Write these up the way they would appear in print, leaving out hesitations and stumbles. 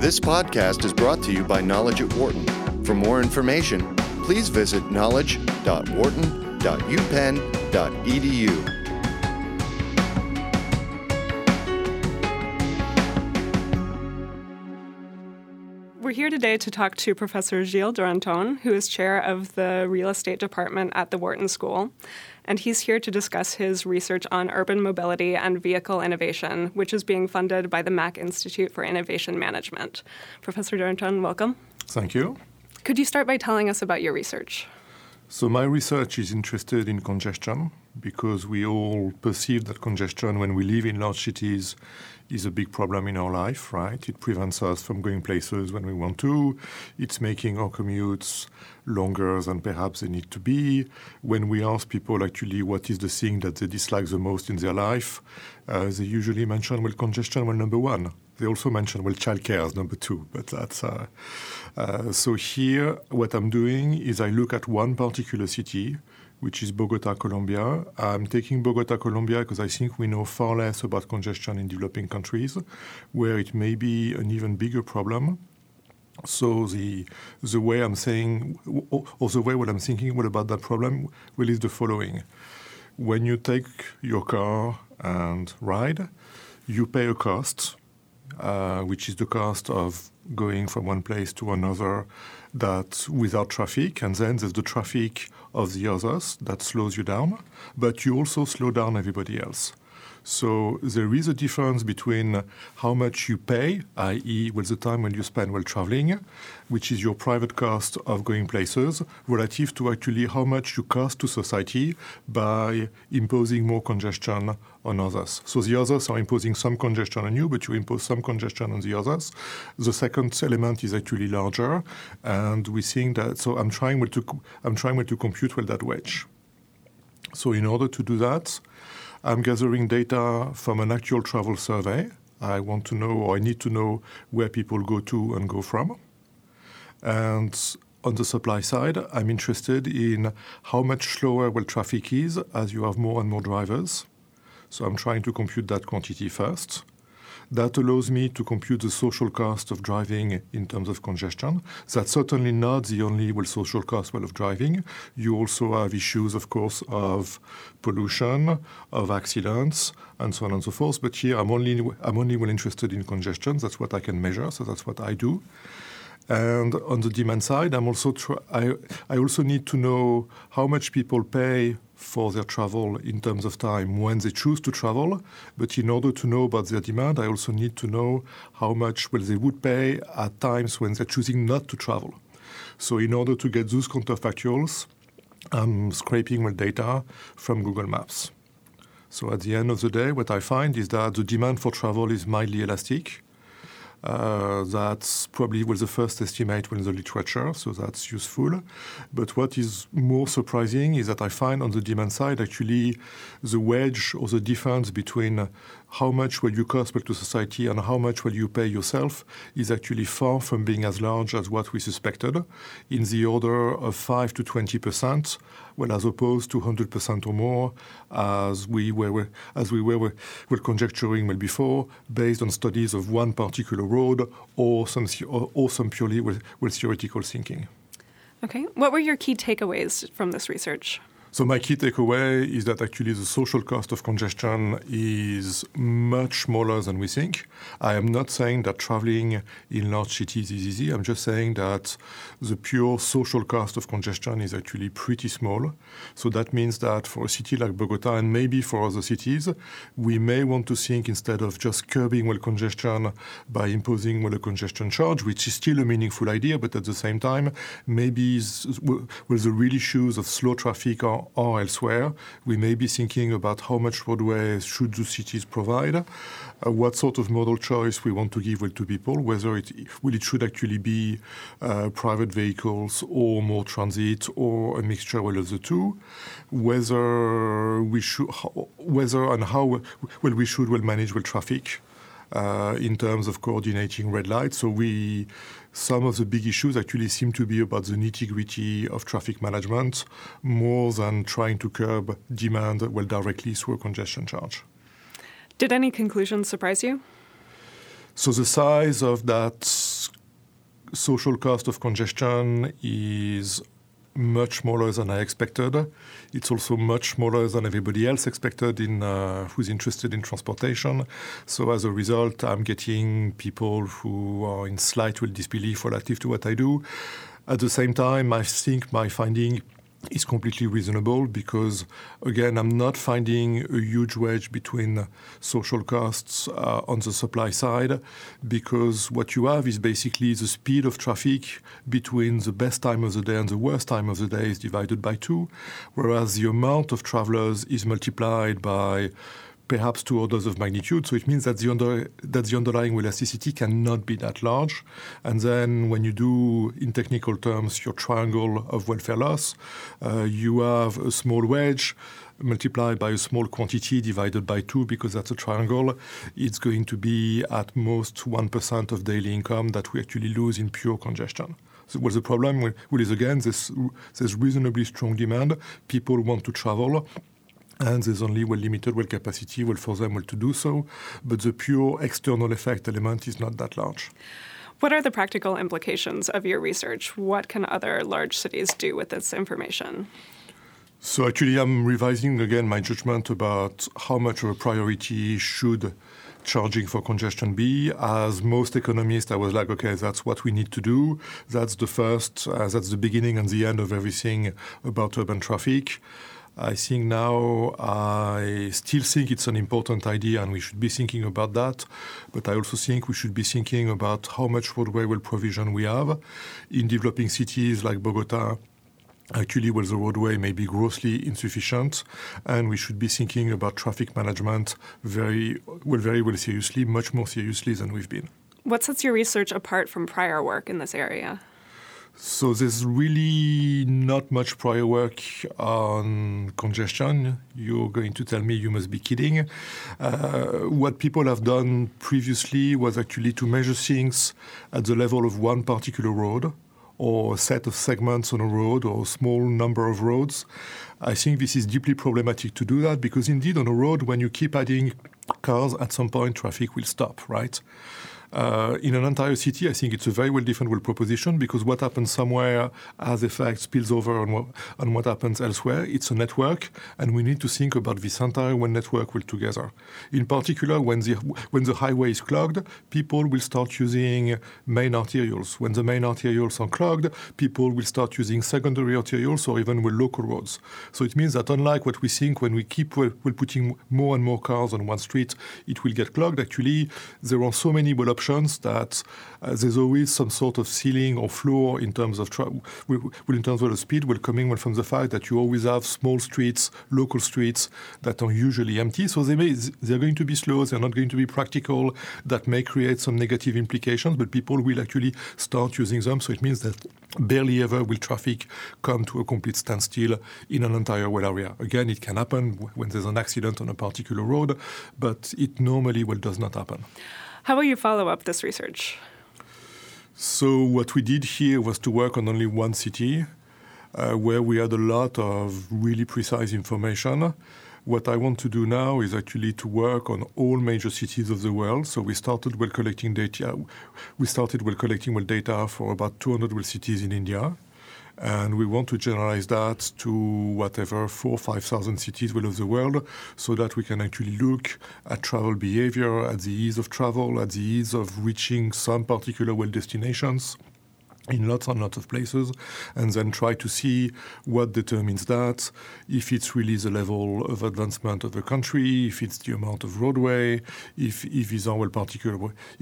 This podcast is brought to you by Knowledge at Wharton. For more information, please visit knowledge.wharton.upenn.edu. We're here today to talk to Professor Gilles Duranton, who is chair of the real estate department at the Wharton School. And he's here to discuss his research on urban mobility and vehicle innovation, which is being funded by the Mack Institute for Innovation Management. Professor Duranton, welcome. Thank you. Could you start by telling us about your research? So my research is interested in congestion because we all perceive that congestion when we live in large cities is a big problem in our life, right? It prevents us from going places when we want to. It's making our commutes longer than perhaps they need to be. When we ask people actually what is the thing that they dislike the most in their life, they usually mention, well, congestion, well, number one. They also mention, well, childcare is number two. But that's so here, what I'm doing is I look at one particular city, which is Bogota, Colombia. I'm taking Bogota, Colombia, because I think we know far less about congestion in developing countries, where it may be an even bigger problem. So the way I'm saying, or the way what I'm thinking about that problem, well, is the following. When you take your car and ride, you pay a cost, which is the cost of going from one place to another that without traffic, and then there's the traffic of the others that slows you down, but you also slow down everybody else. So there is a difference between how much you pay, i.e. the time when you spend while traveling, which is your private cost of going places, relative to actually how much you cost to society by imposing more congestion on others. So the others are imposing some congestion on you, but you impose some congestion on the others. The second element is actually larger, and we think that, so I'm trying to compute that wedge. So in order to do that, I'm gathering data from an actual travel survey. I want to know, or I need to know, where people go to and go from. And on the supply side, I'm interested in how much slower traffic is as you have more and more drivers. So I'm trying to compute that quantity first. That allows me to compute the social cost of driving in terms of congestion. That's certainly not the only social cost of driving. You also have issues, of course, of pollution, of accidents, and so on and so forth. But here I'm only interested in congestion. That's what I can measure, so that's what I do. And on the demand side, I also need to know how much people pay for their travel in terms of time when they choose to travel. But in order to know about their demand, I also need to know how much they would pay at times when they're choosing not to travel. So in order to get those counterfactuals, I'm scraping data from Google Maps. So at the end of the day, what I find is that the demand for travel is mildly elastic. That's probably the first estimate in the literature, so that's useful. But what is more surprising is that I find on the demand side actually the wedge or the difference between how much will you cost to society and how much will you pay yourself is actually far from being as large as what we suspected, in the order of 5 to 20%, as opposed to 100% or more as we were conjecturing before, based on studies of one particular road or some purely theoretical thinking. Okay. What were your key takeaways from this research? So my key takeaway is that actually the social cost of congestion is much smaller than we think. I am not saying that traveling in large cities is easy. I'm just saying that the pure social cost of congestion is actually pretty small. So that means that for a city like Bogota, and maybe for other cities, we may want to think, instead of just curbing congestion by imposing a congestion charge, which is still a meaningful idea, but at the same time, maybe the real issues of slow traffic or elsewhere, we may be thinking about how much roadway should the cities provide, what sort of modal choice we want to give to people, whether it should actually be private vehicles or more transit or a mixture of the two, whether and how we should manage traffic in terms of coordinating red lights. So some of the big issues actually seem to be about the nitty-gritty of traffic management more than trying to curb demand directly through a congestion charge. Did any conclusions surprise you? So the size of that social cost of congestion is much smaller than I expected. It's also much smaller than everybody else expected who's interested in transportation. So as a result, I'm getting people who are in slight disbelief relative to what I do. At the same time, I think my finding is completely reasonable because, again, I'm not finding a huge wedge between social costs on the supply side, because what you have is basically the speed of traffic between the best time of the day and the worst time of the day is divided by 2, whereas the amount of travelers is multiplied by perhaps 2 orders of magnitude. So it means that the underlying elasticity cannot be that large. And then when you do, in technical terms, your triangle of welfare loss, you have a small wedge multiplied by a small quantity divided by 2, because that's a triangle. It's going to be at most 1% of daily income that we actually lose in pure congestion. So what's the problem? Is again, there's reasonably strong demand. People want to travel. And there's only limited capacity for them to do so. But the pure external effect element is not that large. What are the practical implications of your research? What can other large cities do with this information? So actually, I'm revising again my judgment about how much of a priority should charging for congestion be. As most economists, I was like, okay, that's what we need to do. That's the beginning and the end of everything about urban traffic. I think now I still think it's an important idea and we should be thinking about that. But I also think we should be thinking about how much roadway provision we have. In developing cities like Bogota, actually, the roadway may be grossly insufficient, and we should be thinking about traffic management very seriously, much more seriously than we've been. What sets your research apart from prior work in this area? So there's really not much prior work on congestion. You're going to tell me you must be kidding. What people have done previously was actually to measure things at the level of one particular road, or a set of segments on a road, or a small number of roads. I think this is deeply problematic to do that, because indeed on a road, when you keep adding cars, at some point traffic will stop, right? In an entire city, I think it's a very different proposition, because what happens somewhere has effect spills over on what happens elsewhere. It's a network, and we need to think about this entire network together. In particular, when the highway is clogged, people will start using main arterials. When the main arterials are clogged, people will start using secondary arterials or even local roads. So it means that unlike what we think, when we keep putting more and more cars on one street, it will get clogged. Actually, there are so many options that there's always some sort of ceiling or floor in terms of in terms of the speed coming from the fact that you always have small streets, local streets that are usually empty. So they're going to be slow, they're not going to be practical. That may create some negative implications, but people will actually start using them. So it means that barely ever will traffic come to a complete standstill in an entire area. Again, it can happen when there's an accident on a particular road, but it normally does not happen. How will you follow up this research? So what we did here was to work on only one city, where we had a lot of really precise information. What I want to do now is actually to work on all major cities of the world. So we started collecting data. We started collecting data for about 200 cities in India. And we want to generalize that to whatever 4,000 or 5,000 cities of the world, so that we can actually look at travel behavior, at the ease of travel, at the ease of reaching some particular destinations in lots and lots of places, and then try to see what determines that, if it's really the level of advancement of the country, if it's the amount of roadway, if these are particular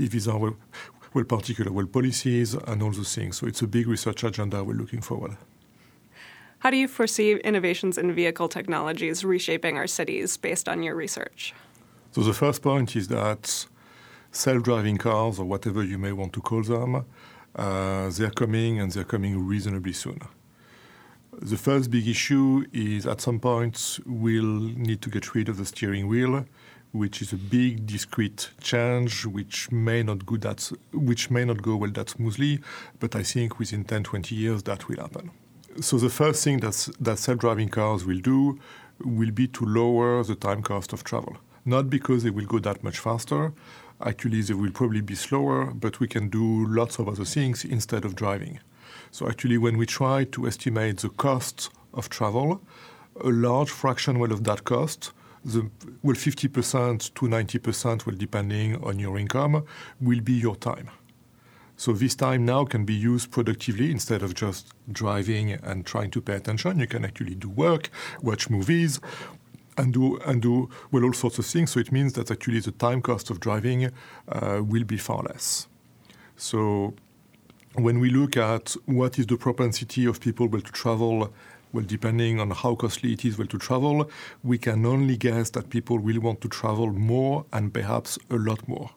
policies, and all those things. So it's a big research agenda we're looking forward. How do you foresee innovations in vehicle technologies reshaping our cities based on your research? So the first point is that self-driving cars, or whatever you may want to call them, they're coming, and they're coming reasonably soon. The first big issue is at some point we'll need to get rid of the steering wheel, which is a big discrete change, which may not go that smoothly, but I think within 10-20 years that will happen. So the first thing that self-driving cars will do will be to lower the time cost of travel. Not because they will go that much faster. Actually, they will probably be slower, but we can do lots of other things instead of driving. So actually, when we try to estimate the cost of travel, a large fraction of that cost, 50% to 90%, depending on your income, will be your time. So this time now can be used productively instead of just driving and trying to pay attention. You can actually do work, watch movies, and do all sorts of things. So it means that actually the time cost of driving will be far less. So when we look at what is the propensity of people to travel, depending on how costly it is to travel, we can only guess that people will want to travel more and perhaps a lot more.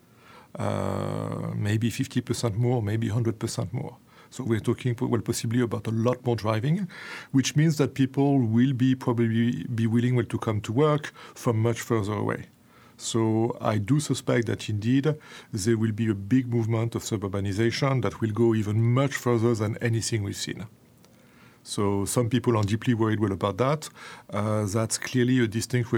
Maybe 50% more, maybe 100% more. So we're talking possibly about a lot more driving, which means that people will probably be willing to come to work from much further away. So I do suspect that indeed there will be a big movement of suburbanization that will go even much further than anything we've seen. So some people are deeply worried about that. That's clearly a distinct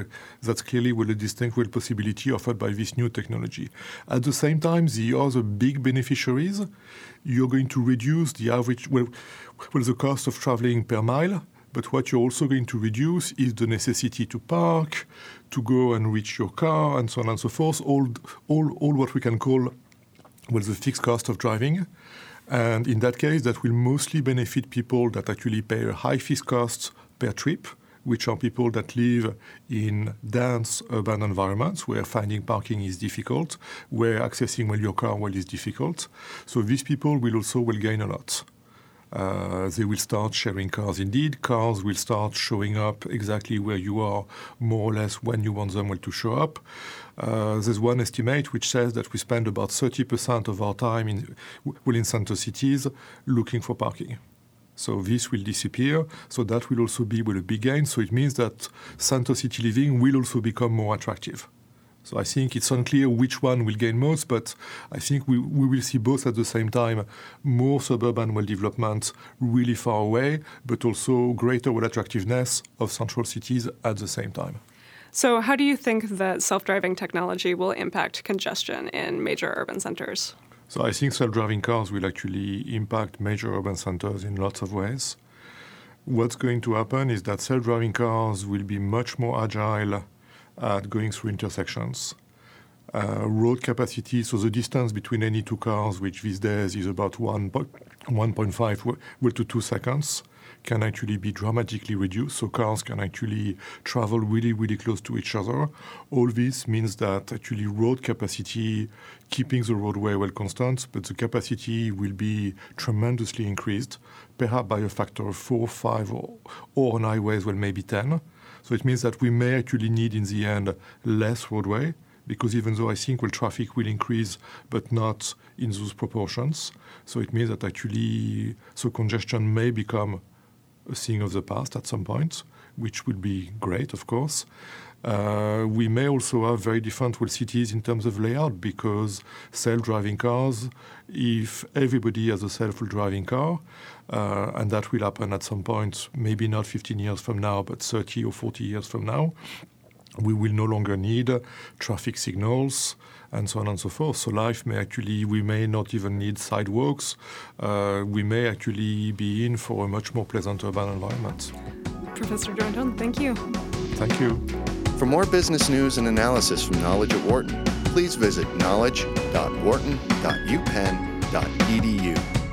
possibility offered by this new technology. At the same time, the other big beneficiaries, you're going to reduce the average, the cost of traveling per mile. But what you're also going to reduce is the necessity to park, to go and reach your car, and so on and so forth. All what we can call the fixed cost of driving. And in that case, that will mostly benefit people that actually pay a high fixed cost per trip, which are people that live in dense urban environments where finding parking is difficult, where accessing your car is difficult. So these people will gain a lot. They will start sharing cars indeed. Cars will start showing up exactly where you are, more or less when you want them to show up. There's one estimate which says that we spend about 30% of our time in center cities looking for parking. So this will disappear. So that will also be a big gain. So it means that center city living will also become more attractive. So I think it's unclear which one will gain most, but I think we will see both at the same time, more suburban development really far away, but also greater attractiveness of central cities at the same time. So how do you think that self-driving technology will impact congestion in major urban centers? So I think self-driving cars will actually impact major urban centers in lots of ways. What's going to happen is that self-driving cars will be much more agile at going through intersections. Road capacity, so the distance between any two cars, which these days is about 1.5 to 2 seconds, can actually be dramatically reduced. So cars can actually travel really, really close to each other. All this means that actually road capacity, keeping the roadway constant, but the capacity will be tremendously increased, perhaps by a factor of 4, 5, or on highways, maybe 10. So it means that we may actually need, in the end, less roadway, because even though I think traffic will increase, but not in those proportions. So it means that actually, congestion may become a thing of the past at some point, which would be great, of course. We may also have very different cities in terms of layout, because self-driving cars, if everybody has a self-driving car, and that will happen at some point, maybe not 15 years from now, but 30 or 40 years from now, we will no longer need traffic signals and so on and so forth. So we may not even need sidewalks. We may actually be in for a much more pleasant urban environment. Professor Duranton, thank you. Thank you. For more business news and analysis from Knowledge at Wharton, please visit knowledge.wharton.upenn.edu.